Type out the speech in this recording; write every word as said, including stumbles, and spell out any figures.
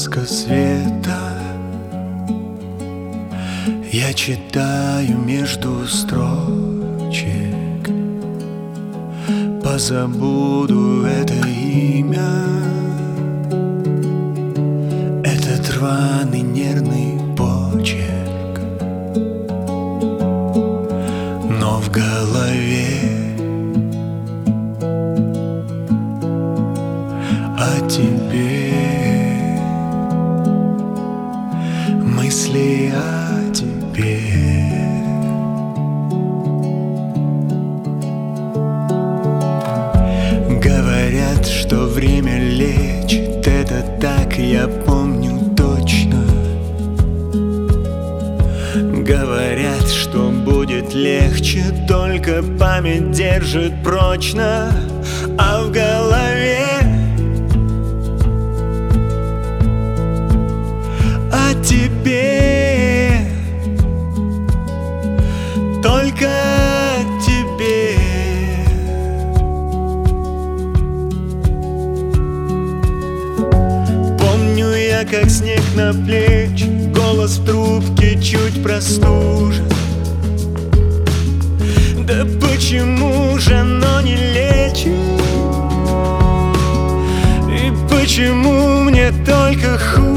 полоска света. Я читаю между строчек, позабуду это имя. Этот рваный нервный почерк, но в голове о тебе, мысли о тебе. Говорят, что время лечит, это так, я помню точно. Говорят, что будет легче, только память держит прочно. А в голове о тебе, только о тебе. Помню я, как снег на плечи, голос в трубке чуть простужен. Да почему же оно не лечит? И почему мне только хуже?